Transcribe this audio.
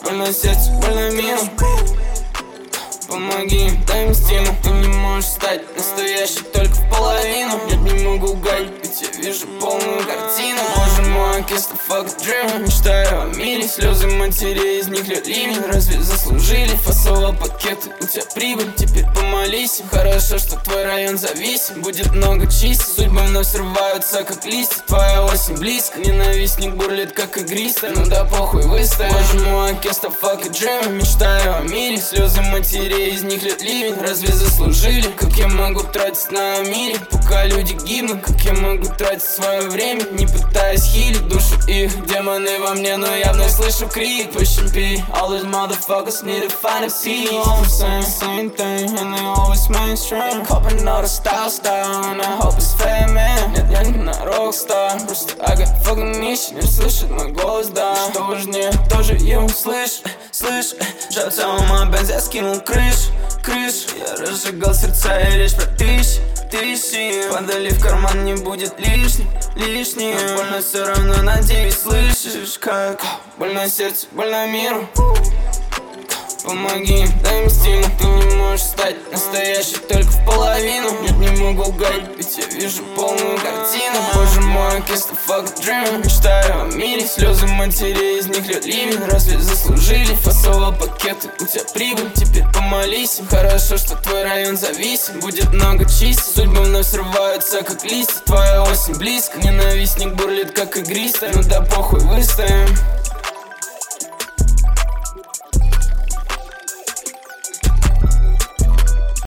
больно сердцу, больно миру. Помоги им, дай им стимул. Ты не можешь стать настоящей только в половину. Нет, не могу угадать, ведь я вижу полную картину. Боже мой, kiss the fuck dream. Мечтаю о мире, слезы матерей, из них льет ливень. Разве заслужили? Фасовал пакеты, у тебя прибыль. Теперь помолись им. Хорошо, что твой район зависим. Будет много чистых, судьбы вновь срываются, как листья. Твоя осень близко, ненавистник бурлит, как игристая. Ну да похуй, выстоим. Боже мой, kiss the fuck dream. Мечтаю о мире, слезы матерей, из них льет ливень. Разве заслужили? Как я могу тратить на мире, пока люди гибнут? Как я могу тратить свое время, не пытаясь хилить душу их? Демоны во мне, но я вновь слышу крик. Pushing P, all these motherfuckers need to find a peace. All I'm saying, same thing, and they always mainstream. Coping all the style, and I hope it's fair, man. Нет, я не на рок-стар, просто I got fucking mission. Не слышит мой голос, да. Что важнее, тоже его слышь. Жаль, целом бенз я скинул крыш. Я разжигал сердца и речь про тысячи. Подали в карман, не будет лишним. Но больно все равно, надеюсь, слышишь, как больно сердцу, больно миру. Помоги им, дай им стимул. Ты не можешь стать настоящей только в половину. Нет, не могу угадать, ведь я вижу полную картину. Боже мой, kiss the fuck dream. Мечтаю о мире, слезы матерей, из них льет ливень. Разве заслужили? Фасовал пакеты, у тебя прибыль. Теперь помолись им. Хорошо, что твой район зависим. Будет много чистых, судьбы вновь срываются, как листья. Твоя осень близко, ненавистник бурлит, как игристая. Ну да похуй, выстоим.